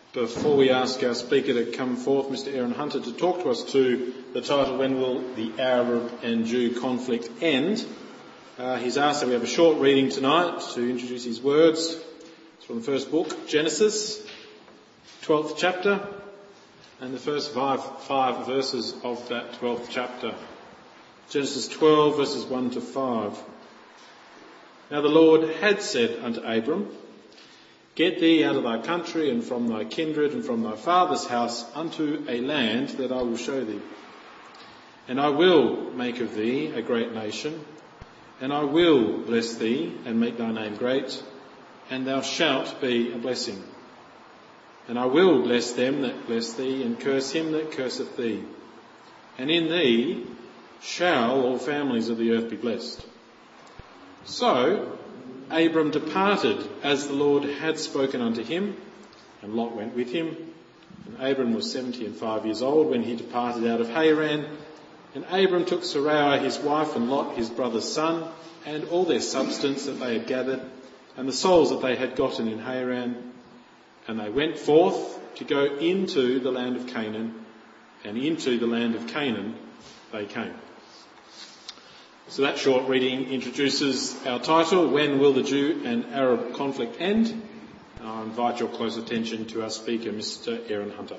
Before we ask our speaker to come forth, Mr. Aaron Hunter, to talk to us to the title, When Will the Arab and Jew Conflict End? He's asked that we have a short reading tonight to introduce his words. It's from the first book, Genesis, 12th chapter, and the first five verses of that 12th chapter. Genesis 12, verses 1 to 5. Now the Lord had said unto Abram, Get thee out of thy country and from thy kindred and from thy father's house unto a land that I will show thee. And I will make of thee a great nation, and I will bless thee and make thy name great, and thou shalt be a blessing. And I will bless them that bless thee, and curse him that curseth thee. And in thee shall all families of the earth be blessed. So Abram departed as the Lord had spoken unto him, and Lot went with him. And Abram was 75 years old when he departed out of Haran. And Abram took Sarai his wife, and Lot his brother's son, and all their substance that they had gathered, and the souls that they had gotten in Haran. And they went forth to go into the land of Canaan, and into the land of Canaan they came. So that short reading introduces our title, When Will the Jew and Arab Conflict End? I invite your close attention to our speaker, Mr. Aaron Hunter.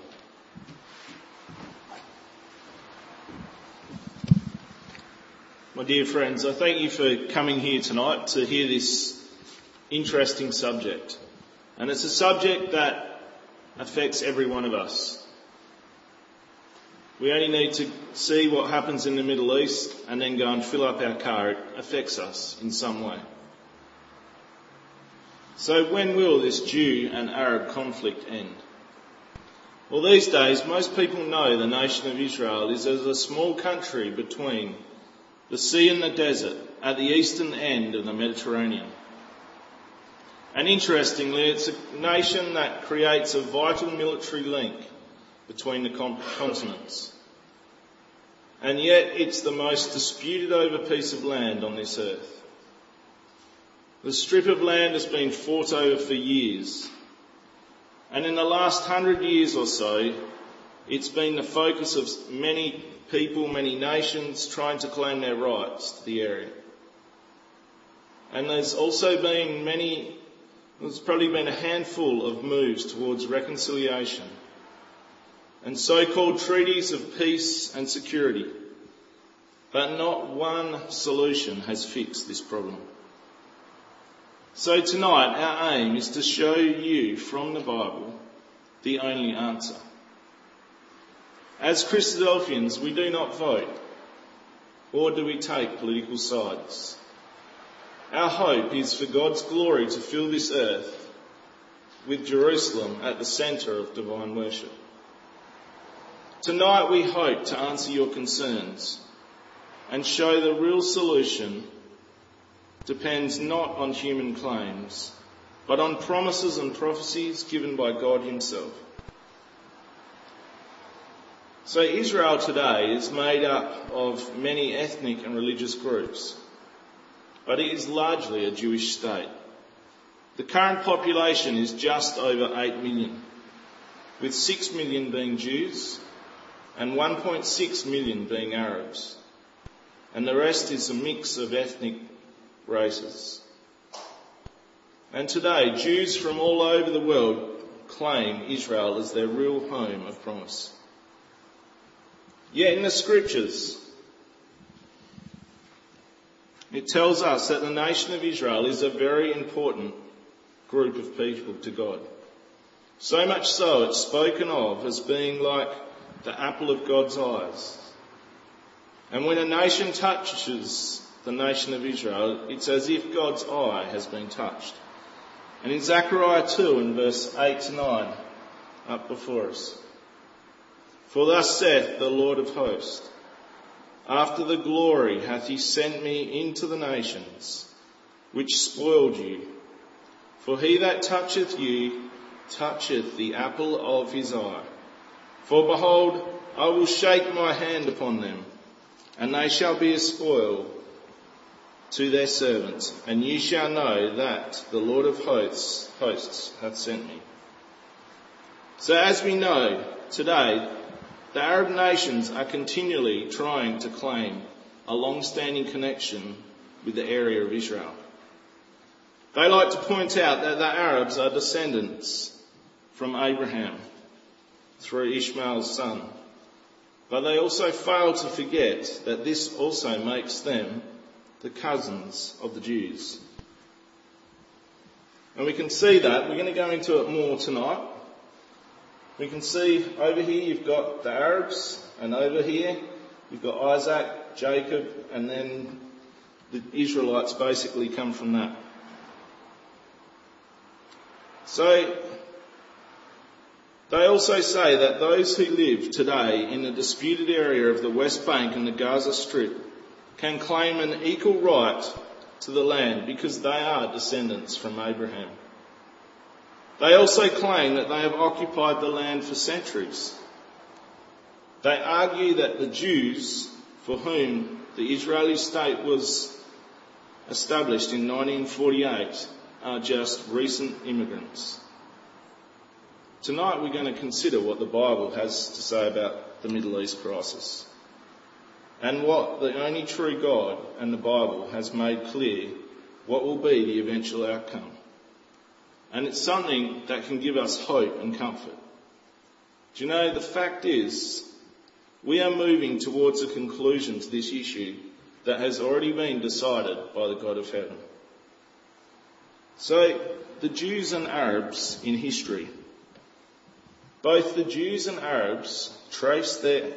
My dear friends, I thank you for coming here tonight to hear this interesting subject. And it's a subject that affects every one of us. We only need to see what happens in the Middle East and then go and fill up our car. It affects us in some way. So when will this Jew and Arab conflict end? Well, these days, most people know the nation of Israel is as a small country between the sea and the desert at the eastern end of the Mediterranean. And interestingly, it's a nation that creates a vital military link between the continents. And yet it's the most disputed over piece of land on this earth. The strip of land has been fought over for years. And in the last 100 years or so, it's been the focus of many people, many nations trying to claim their rights to the area. And there's also been there's probably been a handful of moves towards reconciliation and so-called treaties of peace and security. But not one solution has fixed this problem. So tonight our aim is to show you from the Bible the only answer. As Christadelphians, we do not vote, or do we take political sides. Our hope is for God's glory to fill this earth with Jerusalem at the centre of divine worship. Tonight we hope to answer your concerns and show the real solution depends not on human claims, but on promises and prophecies given by God himself. So Israel today is made up of many ethnic and religious groups, but it is largely a Jewish state. The current population is just over 8 million, with 6 million being Jews and 1.6 million being Arabs, and the rest is a mix of ethnic races. And today, Jews from all over the world claim Israel as their real home of promise. Yet in the scriptures, it tells us that the nation of Israel is a very important group of people to God. So much so it's spoken of as being like the apple of God's eyes. And when a nation touches the nation of Israel, it's as if God's eye has been touched. And in Zechariah 2 in verse 8 to 9, up before us. For thus saith the Lord of hosts, after the glory hath he sent me into the nations, which spoiled you. For he that toucheth you toucheth the apple of his eye. For behold, I will shake my hand upon them, and they shall be a spoil to their servants, and ye shall know that the Lord of hosts hath sent me. So as we know today, the Arab nations are continually trying to claim a long-standing connection with the area of Israel. They like to point out that the Arabs are descendants from Abraham through Ishmael's son. But they also fail to forget that this also makes them the cousins of the Jews. And we can see that. We're going to go into it more tonight. We can see over here you've got the Arabs, and over here you've got Isaac, Jacob, and then the Israelites basically come from that. So they also say that those who live today in the disputed area of the West Bank and the Gaza Strip can claim an equal right to the land because they are descendants from Abraham. They also claim that they have occupied the land for centuries. They argue that the Jews, for whom the Israeli state was established in 1948, are just recent immigrants. Tonight we're going to consider what the Bible has to say about the Middle East crisis and what the only true God and the Bible has made clear what will be the eventual outcome. And it's something that can give us hope and comfort. Do you know, the fact is, we are moving towards a conclusion to this issue that has already been decided by the God of heaven. So, the Jews and Arabs in history. Both the Jews and Arabs trace their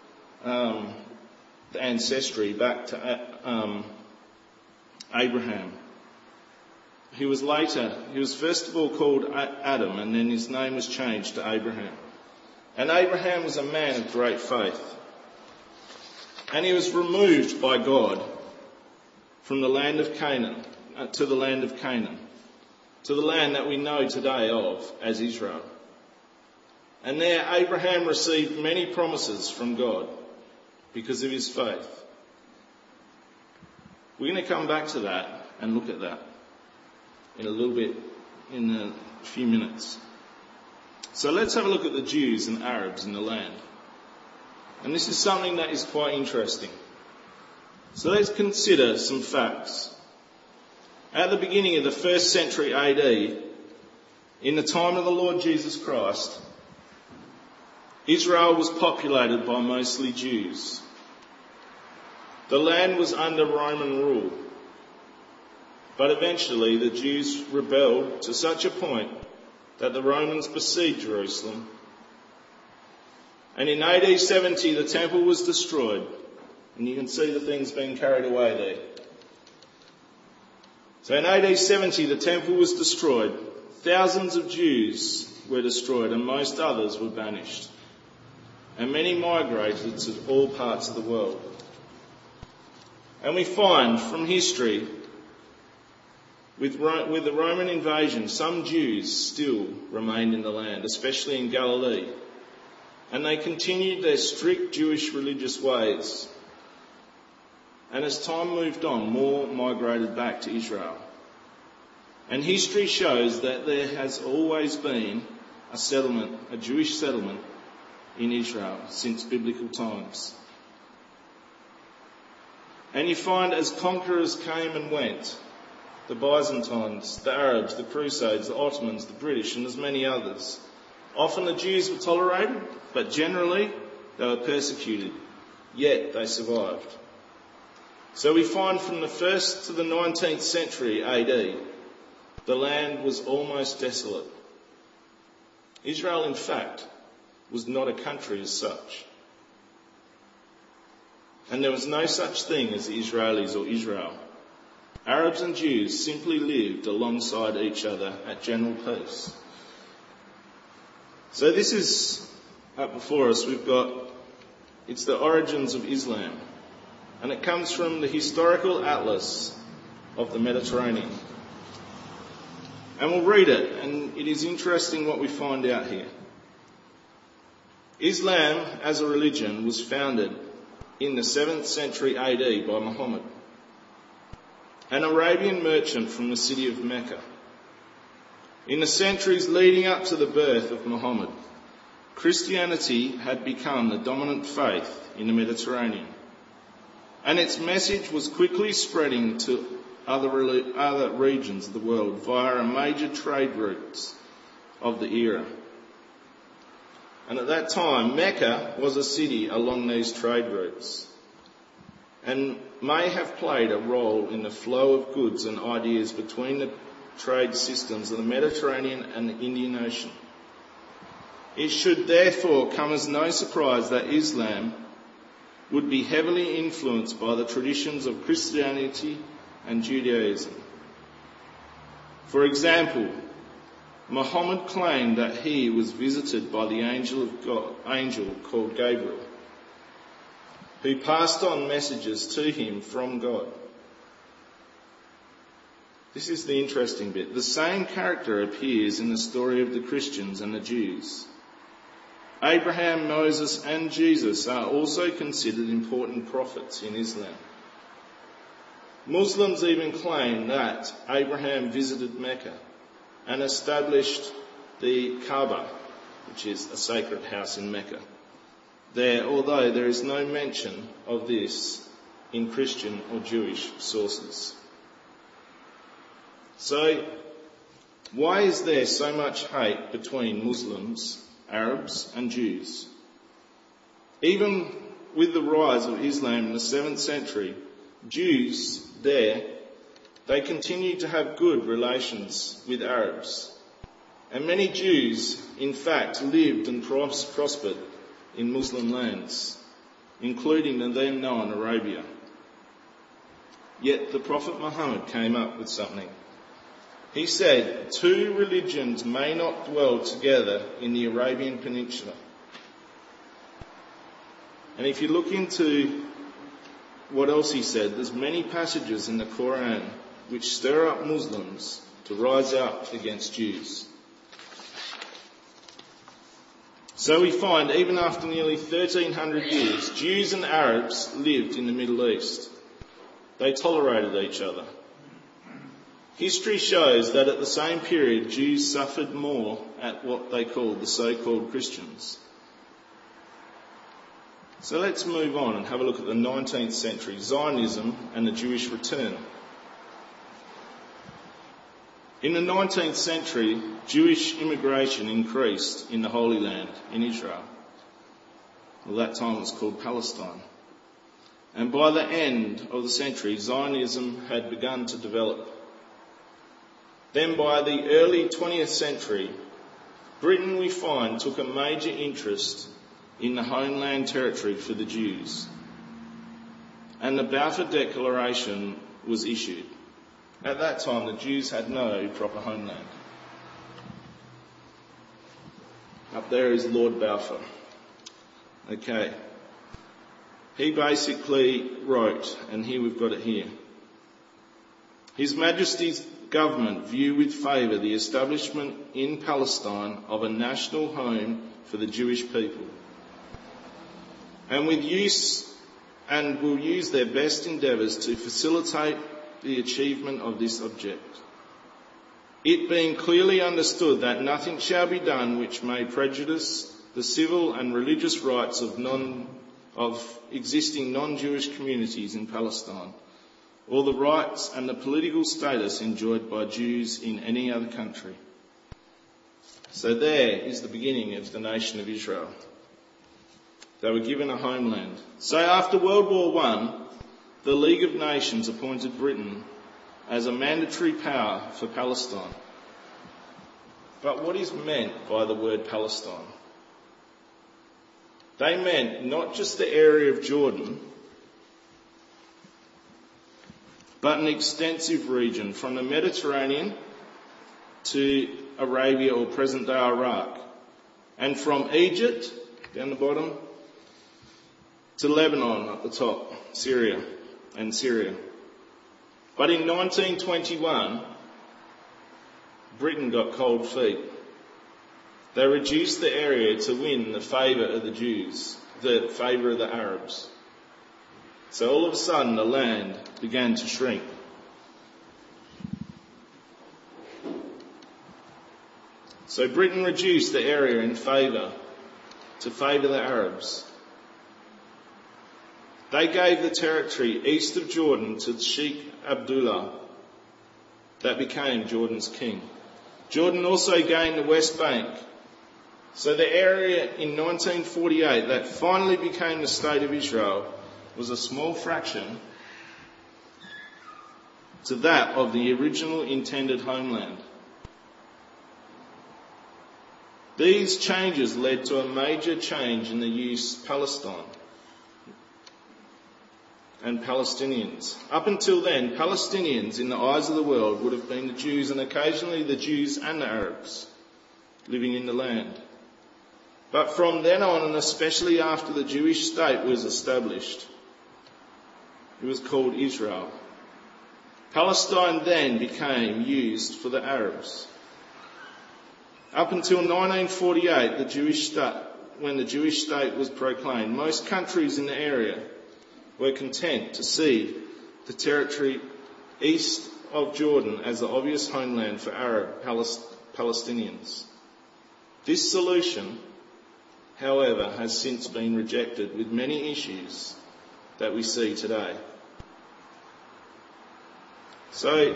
ancestry back to Abraham. He was first of all called Adam, and then his name was changed to Abraham. And Abraham was a man of great faith. And he was removed by God from the land of Canaan, to the land of Canaan, to the land that we know today of as Israel. And there Abraham received many promises from God because of his faith. We're going to come back to that and look at that in a little bit, in a few minutes. So let's have a look at the Jews and Arabs in the land. And this is something that is quite interesting. So let's consider some facts. At the beginning of the 1st century AD, in the time of the Lord Jesus Christ, Israel was populated by mostly Jews. The land was under Roman rule. But eventually the Jews rebelled to such a point that the Romans besieged Jerusalem. And in AD 70 the temple was destroyed. And you can see the things being carried away there. So in AD 70 the temple was destroyed. Thousands of Jews were destroyed and most others were banished. And many migrated to all parts of the world. And we find from history, with the Roman invasion, some Jews still remained in the land, especially in Galilee. And they continued their strict Jewish religious ways. And as time moved on, more migrated back to Israel. And history shows that there has always been a Jewish settlement in Israel since biblical times. And you find as conquerors came and went, the Byzantines, the Arabs, the Crusades, the Ottomans, the British, and there's many others. Often the Jews were tolerated, but generally they were persecuted, yet they survived. So we find from the 1st to the 19th century AD, the land was almost desolate. Israel, in fact, was not a country as such. And there was no such thing as the Israelis or Israel. Arabs and Jews simply lived alongside each other at general peace. So this is up before us. It's the origins of Islam. And it comes from the historical atlas of the Mediterranean. And we'll read it, and it is interesting what we find out here. Islam as a religion was founded in the 7th century AD by Muhammad, an Arabian merchant from the city of Mecca. In the centuries leading up to the birth of Muhammad, Christianity had become the dominant faith in the Mediterranean, and its message was quickly spreading to other regions of the world via major trade routes of the era. And at that time, Mecca was a city along these trade routes and may have played a role in the flow of goods and ideas between the trade systems of the Mediterranean and the Indian Ocean. It should therefore come as no surprise that Islam would be heavily influenced by the traditions of Christianity and Judaism. For example, Muhammad claimed that he was visited by the angel called Gabriel, who passed on messages to him from God. This is the interesting bit. The same character appears in the story of the Christians and the Jews. Abraham, Moses and Jesus are also considered important prophets in Islam. Muslims even claim that Abraham visited Mecca and established the Kaaba, which is a sacred house in Mecca, there, although there is no mention of this in Christian or Jewish sources. So, why is there so much hate between Muslims, Arabs and Jews? Even with the rise of Islam in the 7th century, Jews there, they continued to have good relations with Arabs. And many Jews, in fact, lived and prospered in Muslim lands, including the then known Arabia. Yet the Prophet Muhammad came up with something. He said, 2 religions may not dwell together in the Arabian Peninsula. And if you look into what else he said, there's many passages in the Quran which stir up Muslims to rise up against Jews. So we find, even after nearly 1300 years, Jews and Arabs lived in the Middle East. They tolerated each other. History shows that at the same period, Jews suffered more at what they called the so-called Christians. So let's move on and have a look at the 19th century, Zionism and the Jewish return. In the 19th century, Jewish immigration increased in the Holy Land, in Israel. Well, that time it was called Palestine. And by the end of the century, Zionism had begun to develop. Then by the early 20th century, Britain, we find, took a major interest in the homeland territory for the Jews. And the Balfour Declaration was issued. At that time, the Jews had no proper homeland. Up there is Lord Balfour. Okay. He basically wrote, and here we've got it here. His Majesty's government view with favour the establishment in Palestine of a national home for the Jewish people, and will use their best endeavours to facilitate the achievement of this object. It being clearly understood that nothing shall be done which may prejudice the civil and religious rights of existing non-Jewish communities in Palestine, or the rights and the political status enjoyed by Jews in any other country. So there is the beginning of the nation of Israel. They were given a homeland. So after World War I, the League of Nations appointed Britain as a mandatory power for Palestine. But what is meant by the word Palestine? They meant not just the area of Jordan, but an extensive region from the Mediterranean to Arabia or present-day Iraq, and from Egypt, down the bottom, to Lebanon at the top, Syria. But in 1921, Britain got cold feet. They reduced the area to win the favour of the Jews, the favour of the Arabs. So all of a sudden the land began to shrink. So Britain reduced the area to favour the Arabs. They gave the territory east of Jordan to Sheikh Abdullah, that became Jordan's king. Jordan also gained the West Bank. So the area in 1948 that finally became the State of Israel was a small fraction to that of the original intended homeland. These changes led to a major change in the use of Palestine and Palestinians. Up until then, Palestinians in the eyes of the world would have been the Jews, and occasionally the Jews and the Arabs living in the land. But from then on, and especially after the Jewish state was established, it was called Israel. Palestine then became used for the Arabs. Up until 1948, when the Jewish state was proclaimed, most countries in the area were content to see the territory east of Jordan as the obvious homeland for Arab Palestinians. This solution, however, has since been rejected with many issues that we see today. So,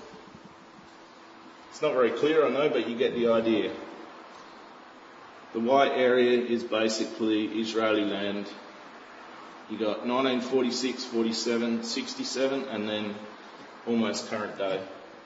it's not very clear, I know, but you get the idea. The white area is basically Israeli land. You got 1946, 47, 67, and then almost current day.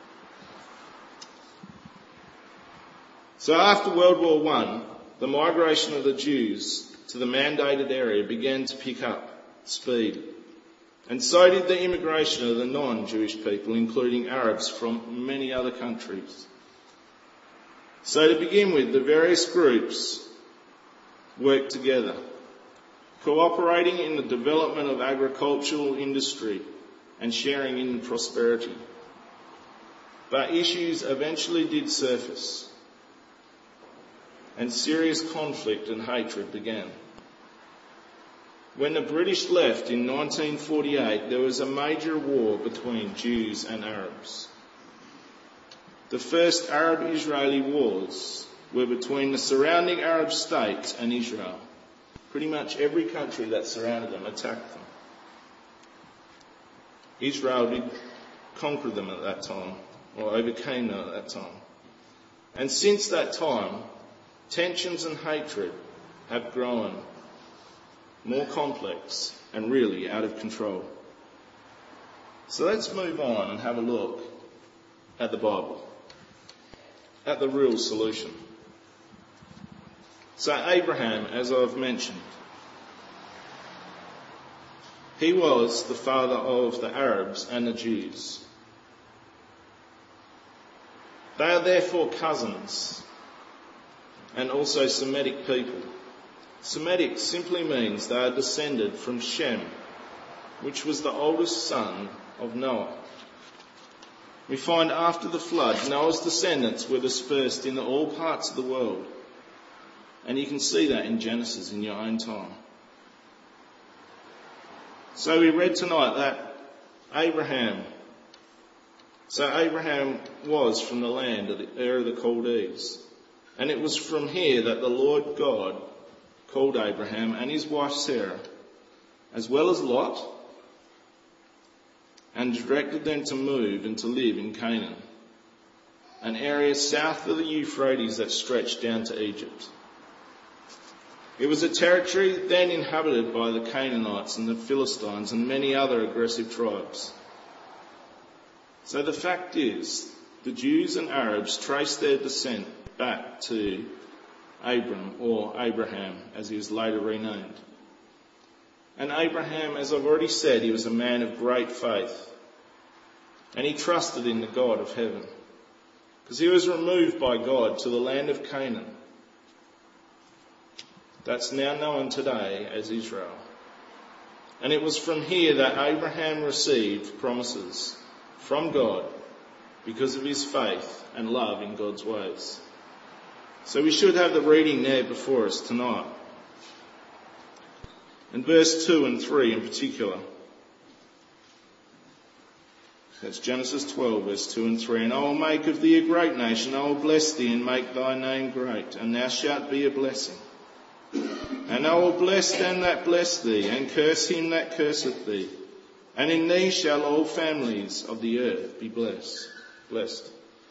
So after World War I, the migration of the Jews to the mandated area began to pick up speed. And so did the immigration of the non-Jewish people, including Arabs from many other countries. So to begin with, the various groups worked together, cooperating in the development of agricultural industry and sharing in prosperity. But issues eventually did surface, and serious conflict and hatred began. When the British left in 1948, there was a major war between Jews and Arabs. The first Arab-Israeli wars were between the surrounding Arab states and Israel. Pretty much every country that surrounded them attacked them. Israel did conquer them at that time, or overcame them at that time. And since that time, tensions and hatred have grown more complex and really out of control. So let's move on and have a look at the Bible, at the real solution. So Abraham, as I've mentioned, he was the father of the Arabs and the Jews. They are therefore cousins and also Semitic people. Semitic simply means they are descended from Shem, which was the oldest son of Noah. We find after the flood, Noah's descendants were dispersed into all parts of the world. And you can see that in Genesis in your own time. So we read tonight that Abraham was from the land of the Ur of the Chaldees. And it was from here that the Lord God called Abraham and his wife Sarah, as well as Lot, and directed them to move and to live in Canaan, an area south of the Euphrates that stretched down to Egypt. It was a territory then inhabited by the Canaanites and the Philistines and many other aggressive tribes. So the fact is, the Jews and Arabs trace their descent back to Abram, or Abraham, as he was later renamed. And Abraham, as I've already said, he was a man of great faith. And he trusted in the God of heaven, because he was removed by God to the land of Canaan. That's now known today as Israel. And it was from here that Abraham received promises from God because of his faith and love in God's ways. So we should have the reading there before us tonight. And verse 2 and 3 in particular. That's Genesis 12, verse 2 and 3. And I will make of thee a great nation. I will bless thee and make thy name great, and thou shalt be a blessing. And I will bless them that bless thee, and curse him that curseth thee. And in thee shall all families of the earth be blessed.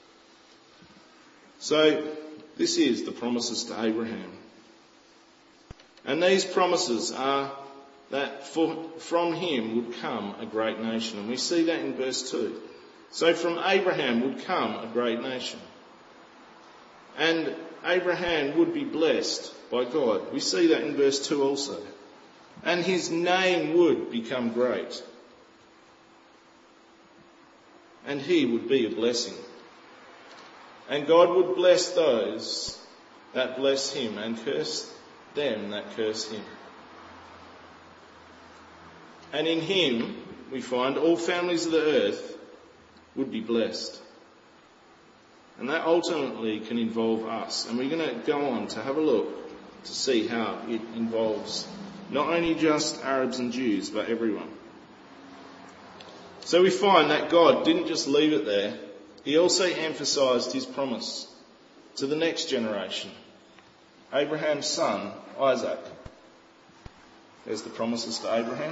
So, this is the promises to Abraham. And these promises are that from him would come a great nation. And we see that in verse 2. So from Abraham would come a great nation. And Abraham would be blessed by God. We see that in verse 2 also. And his name would become great. And he would be a blessing. And God would bless those that bless him and curse them that curse him. And in him, we find all families of the earth would be blessed. And that ultimately can involve us. And we're going to go on to have a look to see how it involves not only just Arabs and Jews, but everyone. So we find that God didn't just leave it there. He also emphasised his promise to the next generation, Abraham's son, Isaac. There's the promises to Abraham.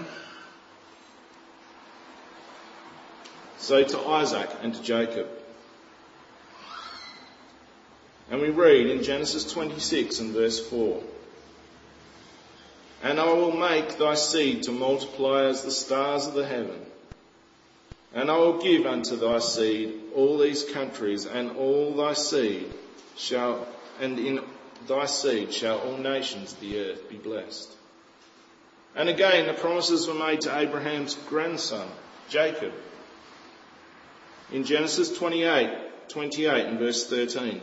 So to Isaac and to Jacob. And we read in Genesis 26 and verse 4. And I will make thy seed to multiply as the stars of the heaven. And I will give unto thy seed all these countries, and all thy seed shall, and in thy seed shall all nations of the earth be blessed. And again, the promises were made to Abraham's grandson, Jacob. In Genesis 28 and verse 13.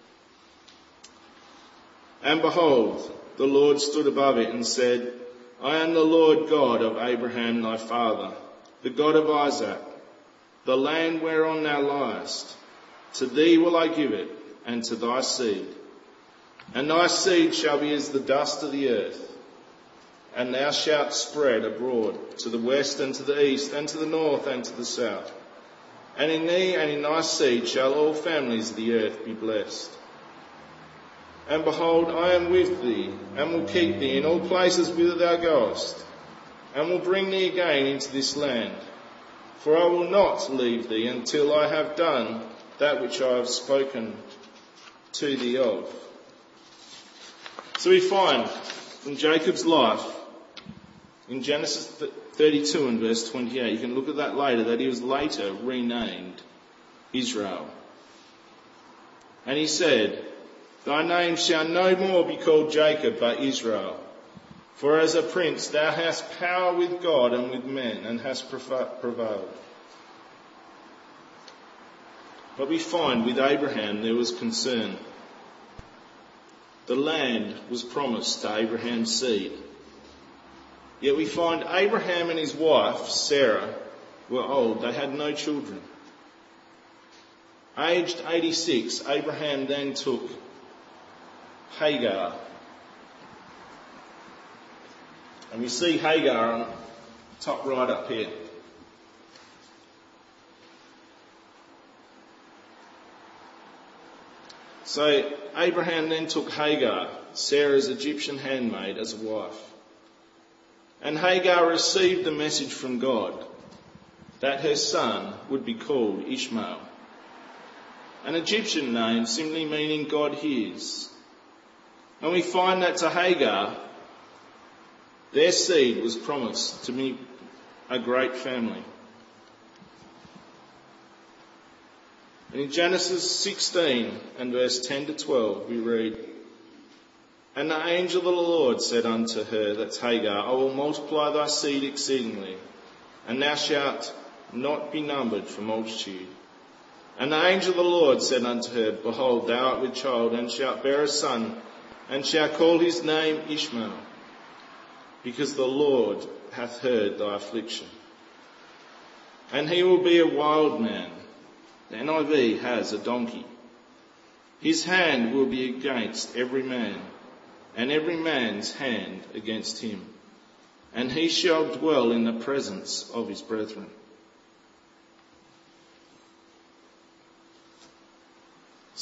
And behold, the Lord stood above it and said, I am the Lord God of Abraham thy father, the God of Isaac. The land whereon thou liest, to thee will I give it, and to thy seed. And thy seed shall be as the dust of the earth, and thou shalt spread abroad to the west and to the east, and to the north and to the south. And in thee and in thy seed shall all families of the earth be blessed. And behold, I am with thee, and will keep thee in all places whither thou goest, and will bring thee again into this land. For I will not leave thee until I have done that which I have spoken to thee of. So we find from Jacob's life, in Genesis 32 and verse 28, you can look at that later, that he was later renamed Israel. And he said, Thy name shall no more be called Jacob, but Israel. For as a prince thou hast power with God and with men, and hast prevailed. But we find with Abraham there was concern. The land was promised to Abraham's seed. Yet we find Abraham and his wife, Sarah, were old. They had no children. Aged 86, Abraham then took Hagar. And we see Hagar on top right up here. So Abraham then took Hagar, Sarah's Egyptian handmaid, as a wife. And Hagar received the message from God that her son would be called Ishmael, an Egyptian name simply meaning God hears. And we find that to Hagar, their seed was promised to be a great family. And in Genesis 16 and verse 10 to 12 we read, And the angel of the Lord said unto her, that's Hagar, I will multiply thy seed exceedingly, and thou shalt not be numbered for multitude. And the angel of the Lord said unto her, Behold, thou art with child, and shalt bear a son, and shalt call his name Ishmael, because the Lord hath heard thy affliction. And he will be a wild man. The NIV has a donkey. His hand will be against every man, and every man's hand against him. And he shall dwell in the presence of his brethren.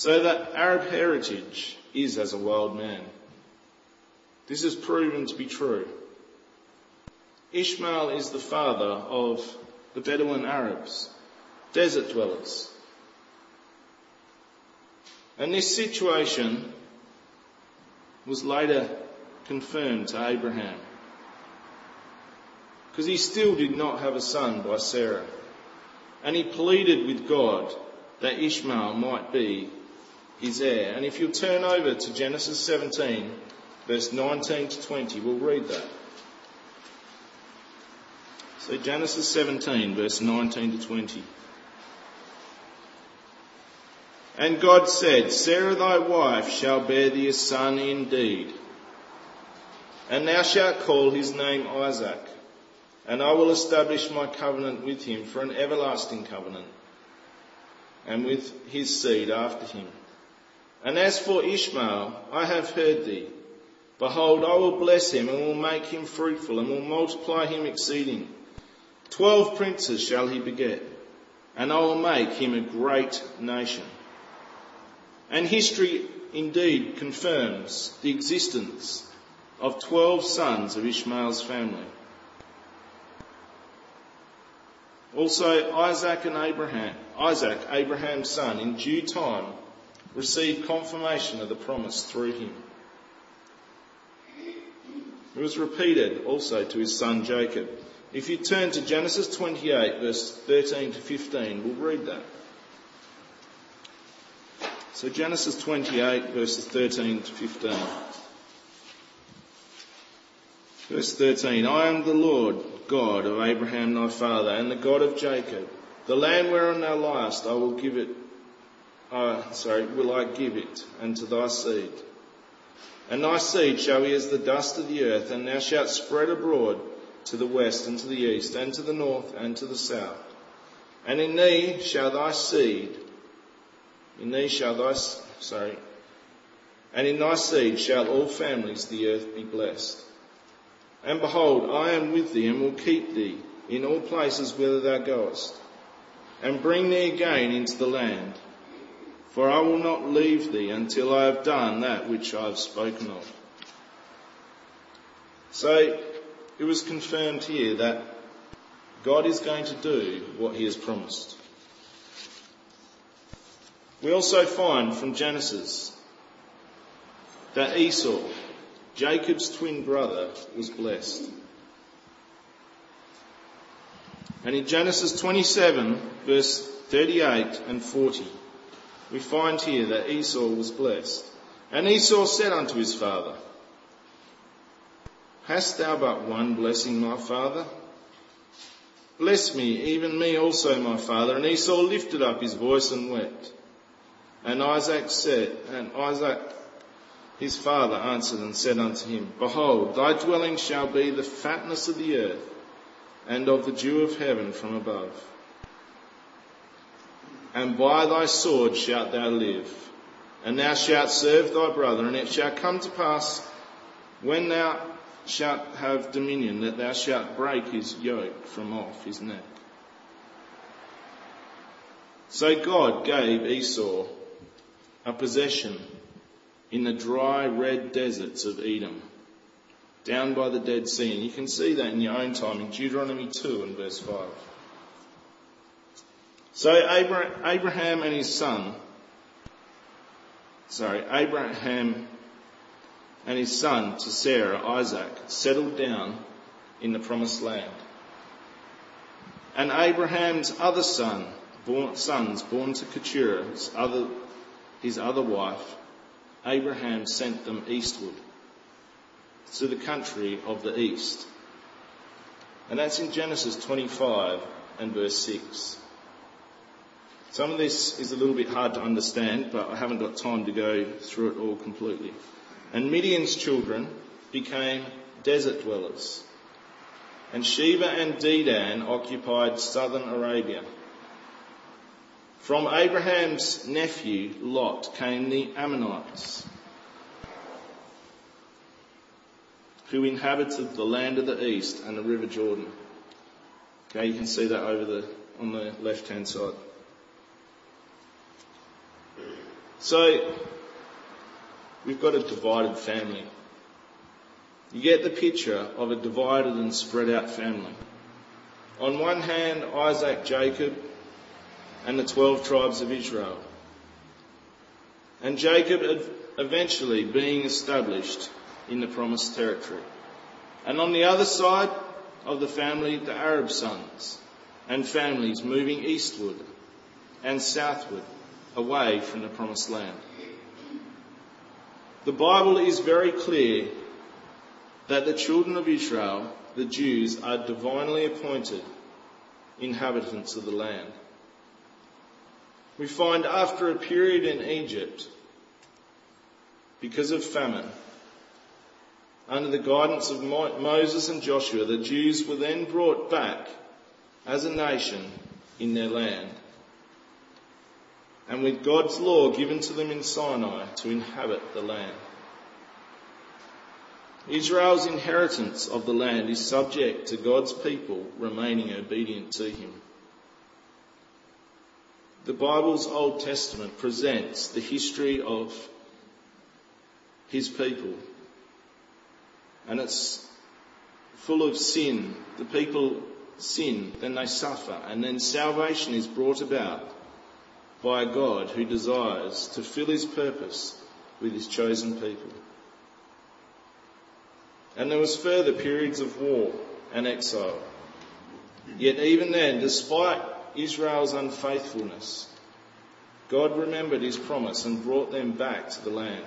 So that Arab heritage is as a wild man. This is proven to be true. Ishmael is the father of the Bedouin Arabs, desert dwellers. And this situation was later confirmed to Abraham, because he still did not have a son by Sarah. And he pleaded with God that Ishmael might be his heir. And if you'll turn over to Genesis 17, verse 19 to 20, we'll read that. So Genesis 17, verse 19 to 20. And God said, Sarah thy wife shall bear thee a son indeed, and thou shalt call his name Isaac, and I will establish my covenant with him for an everlasting covenant, and with his seed after him. And as for Ishmael, I have heard thee. Behold, I will bless him, and will make him fruitful, and will multiply him exceeding. 12 princes shall he beget, and I will make him a great nation. And history indeed confirms the existence of 12 sons of Ishmael's family. Also Isaac, Abraham's son, in due time received confirmation of the promise through him. It was repeated also to his son Jacob. If you turn to Genesis 28, verse 13 to 15, we'll read that. So Genesis 28, verses 13 to 15. Verse 13, I am the Lord God of Abraham thy father, and the God of Jacob. The land whereon thou liest, will I give it unto thy seed. And thy seed shall be as the dust of the earth, and thou shalt spread abroad to the west and to the east, and to the north and to the south. And in thee shall thy seed, and in thy seed shall all families of the earth be blessed. And behold, I am with thee, and will keep thee in all places whither thou goest, and bring thee again into the land. For I will not leave thee until I have done that which I have spoken of. So it was confirmed here that God is going to do what he has promised. We also find from Genesis that Esau, Jacob's twin brother, was blessed. And in Genesis 27, verse 38 and 40, we find here that Esau was blessed. And Esau said unto his father, Hast thou but one blessing, my father? Bless me, even me also, my father. And Esau lifted up his voice and wept. And Isaac, his father, answered and said unto him, Behold, thy dwelling shall be the fatness of the earth, and of the dew of heaven from above. And by thy sword shalt thou live, and thou shalt serve thy brother. And it shall come to pass, when thou shalt have dominion, that thou shalt break his yoke from off his neck. So God gave Esau a possession in the dry red deserts of Edom, down by the Dead Sea. And you can see that in your own time in Deuteronomy 2 and verse 5. So Abraham and his son to Sarah, Isaac, settled down in the promised land. And Abraham's other sons born to Keturah, his other wife, Abraham sent them eastward to the country of the east. And that's in Genesis 25 and verse 6. Some of this is a little bit hard to understand, but I haven't got time to go through it all completely. And Midian's children became desert dwellers. And Sheba and Dedan occupied southern Arabia. From Abraham's nephew Lot came the Ammonites, who inhabited the land of the east and the river Jordan. Okay, you can see that on the left-hand side. So, we've got a divided family. You get the picture of a divided and spread out family. On one hand, Isaac, Jacob, and the 12 tribes of Israel. And Jacob eventually being established in the promised territory. And on the other side of the family, the Arab sons and families moving eastward and southward away from the promised land. The Bible is very clear that the children of Israel, the Jews, are divinely appointed inhabitants of the land. We find after a period in Egypt, because of famine, under the guidance of Moses and Joshua, the Jews were then brought back as a nation in their land, and with God's law given to them in Sinai to inhabit the land. Israel's inheritance of the land is subject to God's people remaining obedient to him. The Bible's Old Testament presents the history of his people, and it's full of sin. The people sin, then they suffer, and then salvation is brought about by a God who desires to fill his purpose with his chosen people. And there was further periods of war and exile. Yet even then, despite Israel's unfaithfulness, God remembered his promise and brought them back to the land.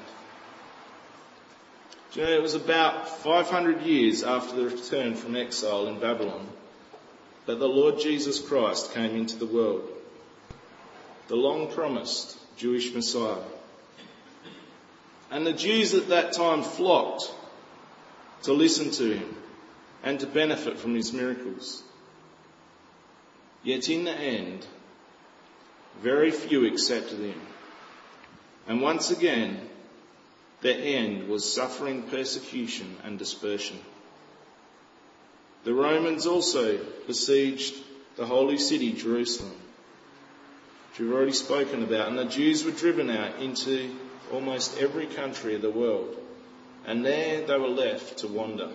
Do you know, it was about 500 years after the return from exile in Babylon that the Lord Jesus Christ came into the world, the long-promised Jewish Messiah. And the Jews at that time flocked to listen to him and to benefit from his miracles. Yet in the end, very few accepted him. And once again, their end was suffering, persecution and dispersion. The Romans also besieged the holy city, Jerusalem, which we've already spoken about, and the Jews were driven out into almost every country of the world. And there they were left to wander.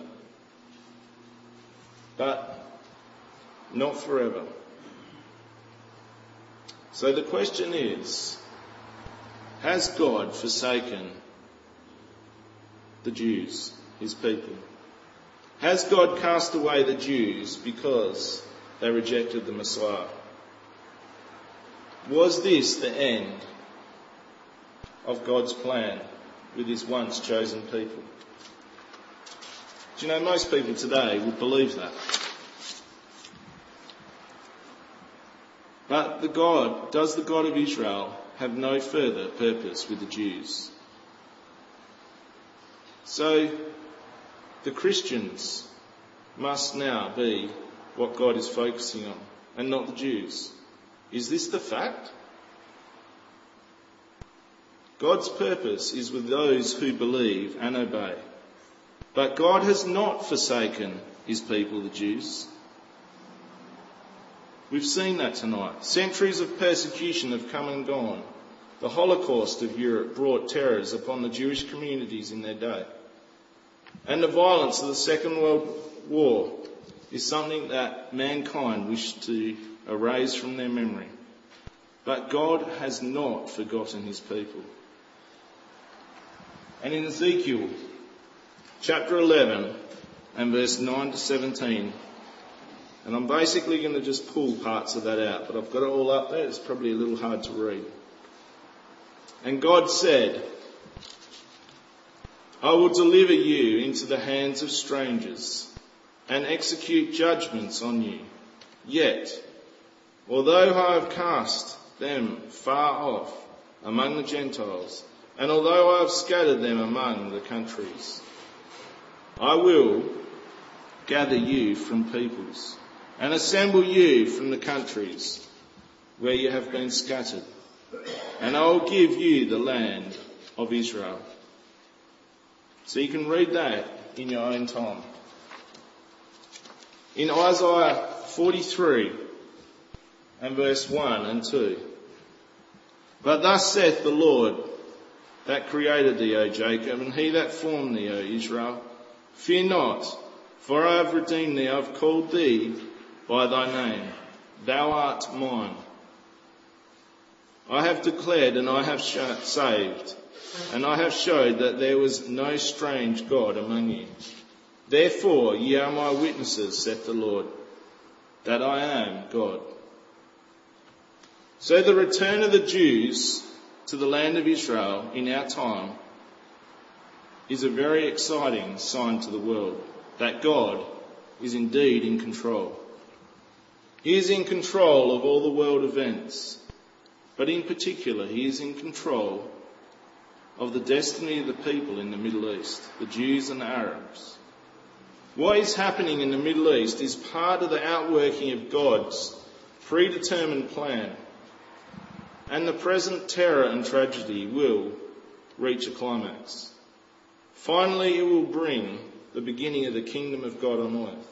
But not forever. So the question is, has God forsaken the Jews, his people? Has God cast away the Jews because they rejected the Messiah? Was this the end of God's plan with his once chosen people? Do you know, most people today would believe that. But does the God of Israel have no further purpose with the Jews? So the Christians must now be what God is focusing on, and not the Jews. Is this the fact? God's purpose is with those who believe and obey. But God has not forsaken his people, the Jews. We've seen that tonight. Centuries of persecution have come and gone. The Holocaust of Europe brought terrors upon the Jewish communities in their day. And the violence of the Second World War is something that mankind wished to erase from their memory. But God has not forgotten his people. And in Ezekiel chapter 11 and verse 9 to 17, and I'm basically going to just pull parts of that out, but I've got it all up there. It's probably a little hard to read. And God said, I will deliver you into the hands of strangers and execute judgments on you. Yet, although I have cast them far off among the Gentiles, and although I have scattered them among the countries, I will gather you from peoples and assemble you from the countries where you have been scattered, and I will give you the land of Israel. So you can read that in your own time. In Isaiah 43 and verse 1 and 2, but thus saith the Lord, that created thee, O Jacob, and he that formed thee, O Israel. Fear not, for I have redeemed thee, I have called thee by thy name. Thou art mine. I have declared and I have saved, and I have showed that there was no strange God among you. Therefore ye are my witnesses, saith the Lord, that I am God. So the return of the Jews to the land of Israel in our time is a very exciting sign to the world that God is indeed in control. He is in control of all the world events, but in particular he is in control of the destiny of the people in the Middle East, the Jews and the Arabs. What is happening in the Middle East is part of the outworking of God's predetermined plan, and the present terror and tragedy will reach a climax. Finally, it will bring the beginning of the kingdom of God on earth.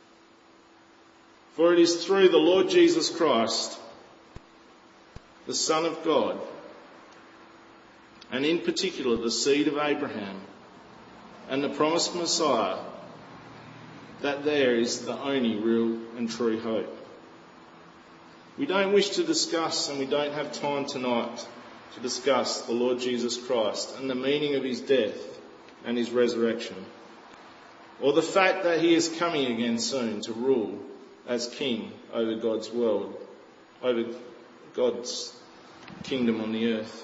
For it is through the Lord Jesus Christ, the Son of God, and in particular the seed of Abraham and the promised Messiah, that there is the only real and true hope. We don't wish to discuss, and we don't have time tonight to discuss the Lord Jesus Christ and the meaning of his death and his resurrection, or the fact that he is coming again soon to rule as king over God's world, over God's kingdom on the earth.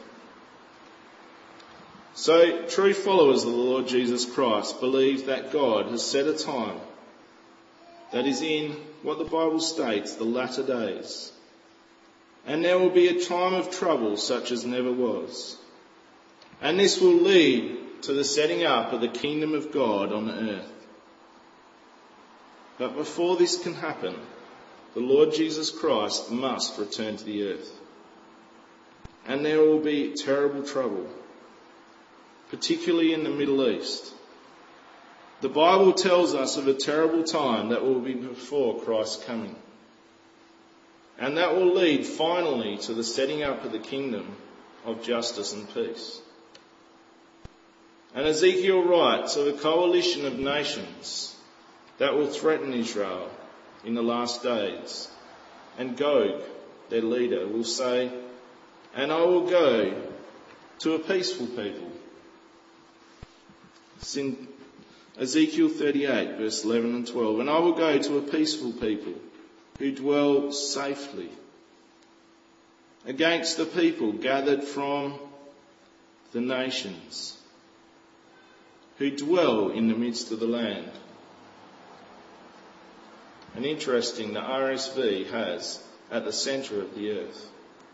So, true followers of the Lord Jesus Christ believe that God has set a time that is in what the Bible states, the latter days. And there will be a time of trouble such as never was. And this will lead to the setting up of the kingdom of God on earth. But before this can happen, the Lord Jesus Christ must return to the earth. And there will be terrible trouble, particularly in the Middle East. The Bible tells us of a terrible time that will be before Christ's coming. And that will lead finally to the setting up of the kingdom of justice and peace. And Ezekiel writes of a coalition of nations that will threaten Israel in the last days. And Gog, their leader, will say, "And I will go to a peaceful people." It's in Ezekiel 38, verse 11 and 12. "And I will go to a peaceful people who dwell safely against the people gathered from the nations who dwell in the midst of the land." And interesting, the RSV has at the centre of the earth.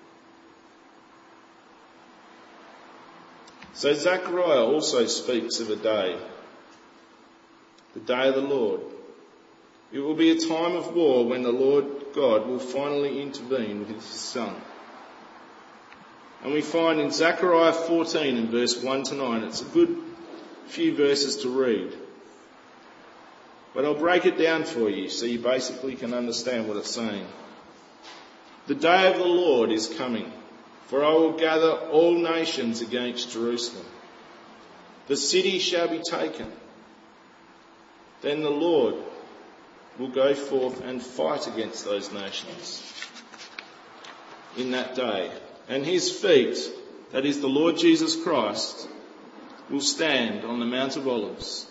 So Zechariah also speaks of a day, the day of the Lord. It will be a time of war when the Lord God will finally intervene with his Son. And we find in Zechariah 14 and verse 1 to 9, it's a good few verses to read. But I'll break it down for you so you basically can understand what it's saying. "The day of the Lord is coming, for I will gather all nations against Jerusalem. The city shall be taken. Then the Lord will go forth and fight against those nations in that day. And his feet, that is the Lord Jesus Christ, will stand on the Mount of Olives.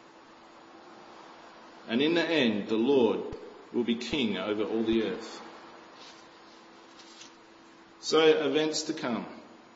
And in the end, the Lord will be king over all the earth." So, events to come.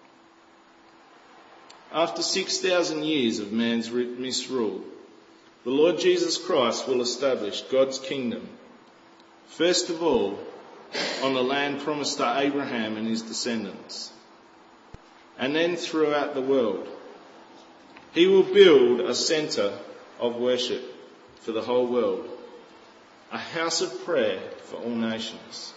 After 6,000 years of man's misrule, the Lord Jesus Christ will establish God's kingdom, first of all, on the land promised to Abraham and his descendants, and then throughout the world. He will build a centre of worship for the whole world, a house of prayer for all nations.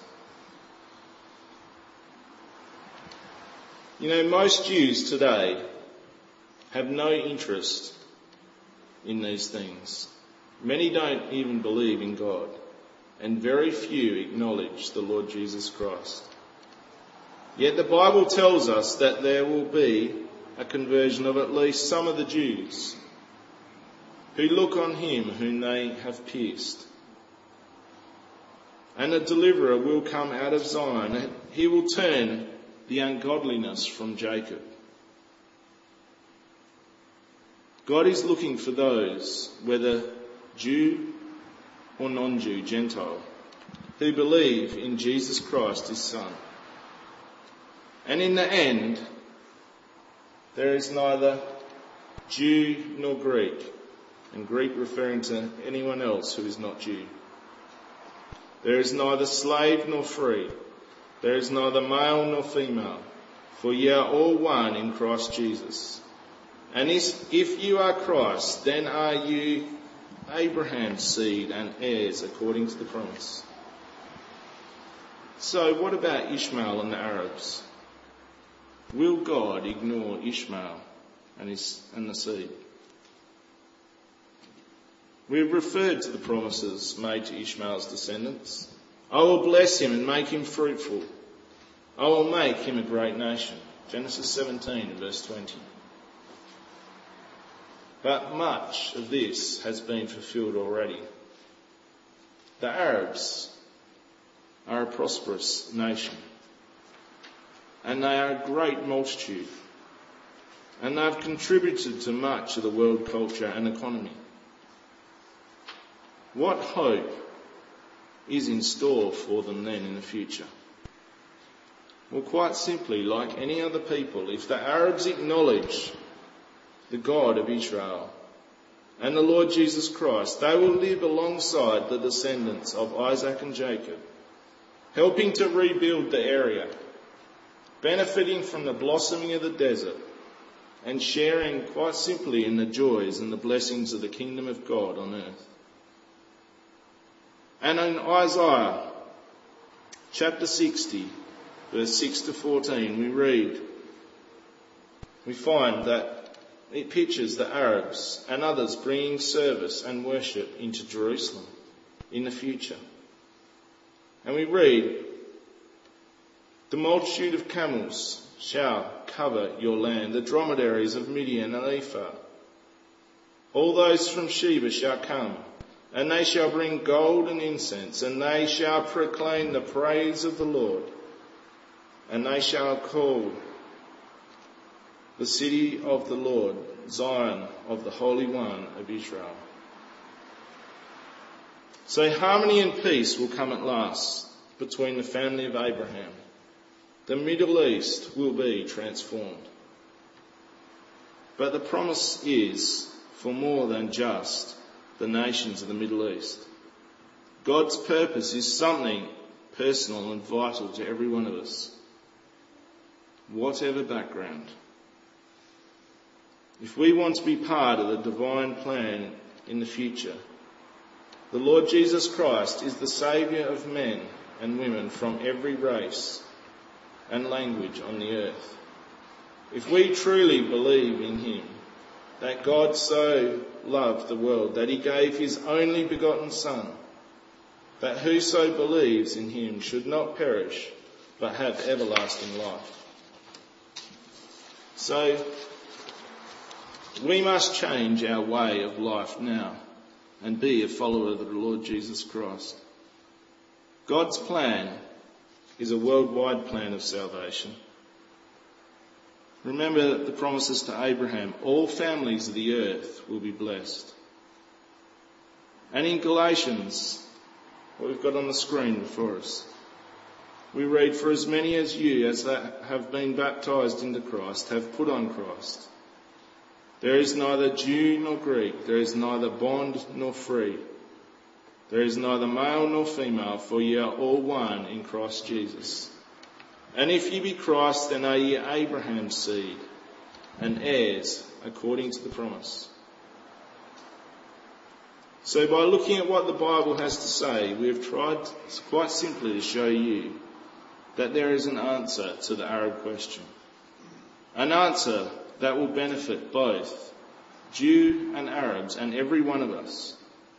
You know, most Jews today have no interest in these things. Many don't even believe in God, and very few acknowledge the Lord Jesus Christ. Yet the Bible tells us that there will be a conversion of at least some of the Jews who look on him whom they have pierced. And a deliverer will come out of Zion, and he will turn the ungodliness from Jacob. God is looking for those, whether Jew or non-Jew, Gentile, who believe in Jesus Christ, his Son. And in the end, there is neither Jew nor Greek, and Greek referring to anyone else who is not Jew. There is neither slave nor free. There is neither male nor female, for ye are all one in Christ Jesus. And if you are Christ, then are you Abraham's seed and heirs according to the promise. So what about Ishmael and the Arabs? Will God ignore Ishmael and the seed? We've referred to the promises made to Ishmael's descendants. I will bless him and make him fruitful. I will make him a great nation. Genesis 17 verse 20. But much of this has been fulfilled already. The Arabs are a prosperous nation, and they are a great multitude, and they have contributed to much of the world culture and economy. What hope is in store for them then in the future? Well, quite simply, like any other people, if the Arabs acknowledge the God of Israel and the Lord Jesus Christ, they will live alongside the descendants of Isaac and Jacob, helping to rebuild the area, benefiting from the blossoming of the desert, and sharing quite simply in the joys and the blessings of the kingdom of God on earth. And in Isaiah chapter 60, verse 6 to 14, we find that it pictures the Arabs and others bringing service and worship into Jerusalem in the future. And we read, the multitude of camels shall cover your land, the dromedaries of Midian and Ephah. All those from Sheba shall come, and they shall bring gold and incense, and they shall proclaim the praise of the Lord, and they shall call the city of the Lord, Zion of the Holy One of Israel. So harmony and peace will come at last between the family of Abraham. The Middle East will be transformed. But the promise is for more than just the nations of the Middle East. God's purpose is something personal and vital to every one of us, whatever background. If we want to be part of the divine plan in the future, the Lord Jesus Christ is the Saviour of men and women from every race and language on the earth. If we truly believe in him, that God so loved the world that he gave his only begotten Son, that whoso believes in him should not perish but have everlasting life. So, we must change our way of life now and be a follower of the Lord Jesus Christ. God's plan is a worldwide plan of salvation. Remember the promises to Abraham. All families of the earth will be blessed. And in Galatians, what we've got on the screen before us, we read, for as many as you as that have been baptised into Christ have put on Christ. There is neither Jew nor Greek, there is neither bond nor free. There is neither male nor female, for ye are all one in Christ Jesus. And if ye be Christ, then are ye Abraham's seed, and heirs according to the promise. So by looking at what the Bible has to say, we have tried quite simply to show you that there is an answer to the Arab question. An answer that will benefit both Jew and Arabs and every one of us.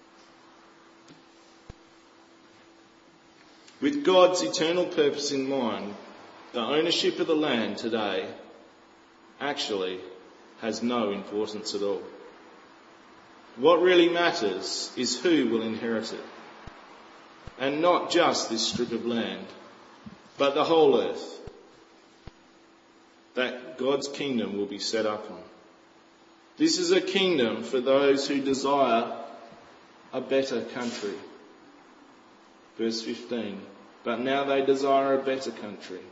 With God's eternal purpose in mind, the ownership of the land today actually has no importance at all. What really matters is who will inherit it. And not just this strip of land, but the whole earth that God's kingdom will be set up on. This is a kingdom for those who desire a better country. Verse 15. But now they desire a better country.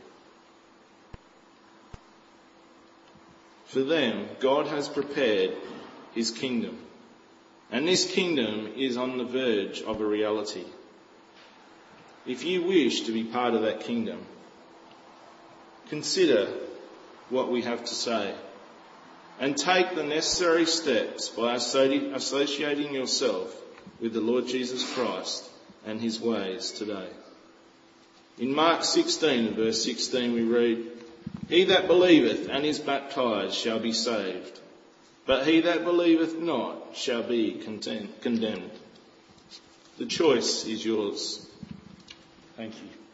For them, God has prepared his kingdom. And this kingdom is on the verge of a reality. If you wish to be part of that kingdom, consider what we have to say and take the necessary steps by associating yourself with the Lord Jesus Christ and his ways today. In Mark 16, verse 16, we read, "He that believeth and is baptized shall be saved, but he that believeth not shall be condemned." The choice is yours. Thank you.